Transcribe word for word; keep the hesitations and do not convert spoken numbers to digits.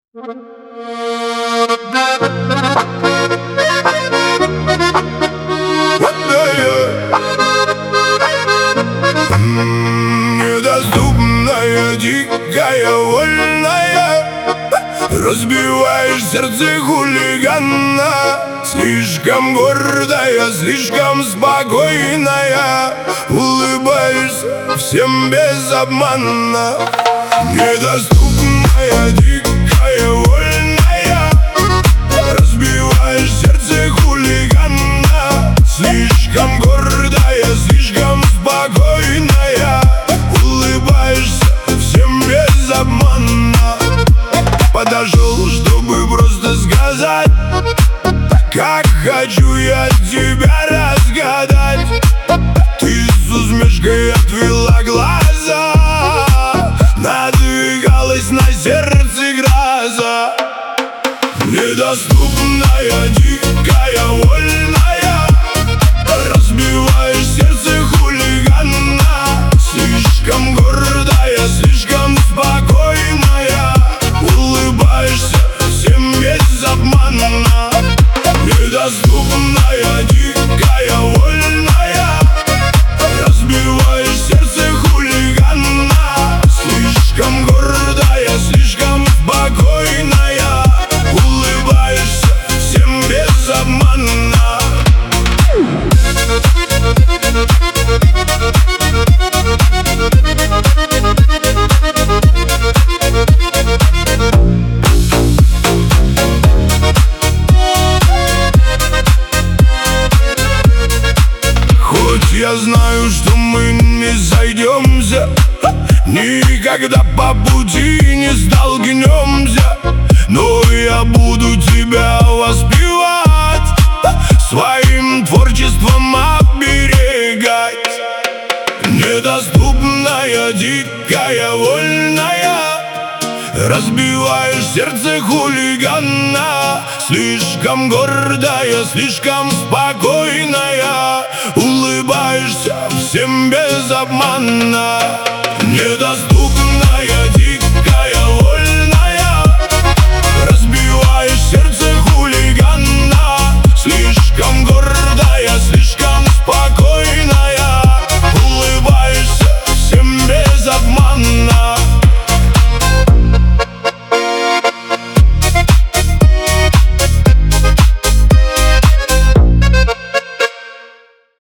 Недоступная, дикая, вольная, разбиваешь сердце хулигана. Слишком гордая, слишком спокойная, улыбаешься всем без обмана. Недоступная, дикая, вольная, разбиваешь сердце хулигана. Слишком гордая, слишком спокойная, улыбаешься всем без обмана. Подошел, чтобы просто сказать, как хочу я тебя разгадать. Ты с усмешкой отвела глаза, надвигалась на сердце гроза. Недоступная, дикая, вольная, разбиваешь сердце хулигана. Слишком гордая, слишком спокойная, улыбаешься всем без обмана. Недоступная, дикая, вольная, разбиваешь сердце хулигана. Слишком гордая, слишком спокойная, улыбаешься всем без обмана. Я знаю, что мы не сойдемся, никогда по пути не столкнемся, но я буду тебя воспевать, своим творчеством оберегать. Недоступная, дикая, вольная, разбиваешь сердце хулигана. Слишком гордая, слишком спокойная, улыбаешься всем без обмана. Недоступная.